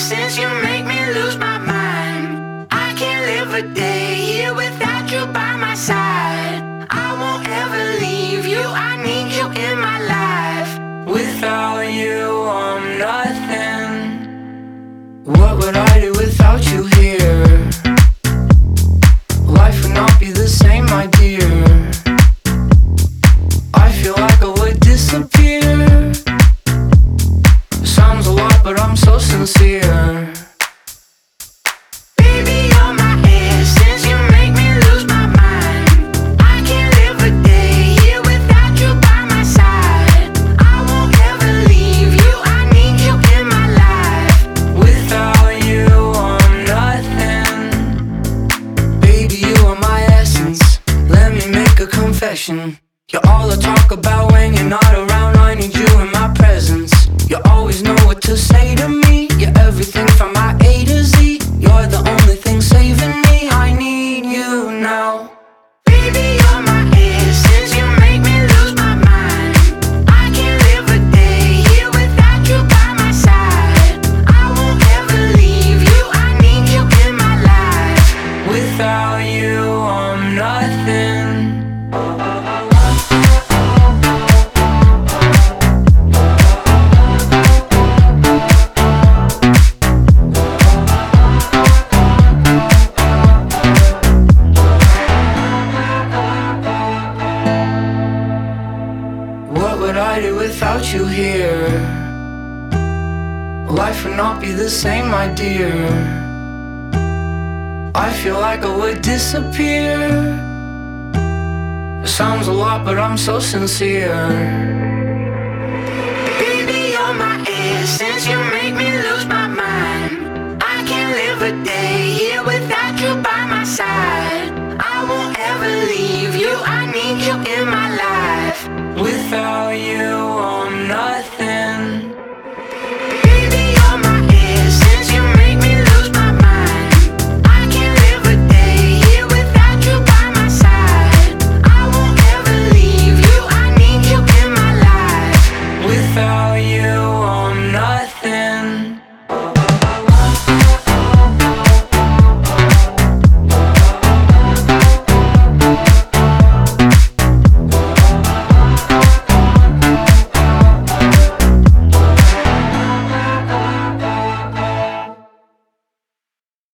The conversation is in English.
essence, you make me lose my mind. I can't live a day here without you by my side. I won't ever leave you, I need you in my life. Without you, I'm nothing. What would I do without you here? Life would not be the same, my dear. I feel like I would disappear. Sounds a lot, but I'm so sincere. Baby, you're my essence, you make me lose my mind. I can't live a day here without you by my side. I won't ever leave you, I need you in my life. Without you, I'm nothing. Baby, you are my essence. Let me make a confession. You're all I talk about when you're not around. I need you in my presence. You always know what to say to me. You're everything from my A to Z. You're the only thing saving me. I need you now. Baby, you're my essence. You make me lose my mind. I can't live a day here without you by my side. I won't ever leave you, I need you in my life. Without you, I'm nothing. What would I do without you here? Life would not be the same, my dear. I feel like I would disappear. Sounds a lot, but I'm so sincere. Baby, you're my essence, you make me lose my mind. I can't live a day here without you by my side. I won't ever leave you, I need you in my life. Without you,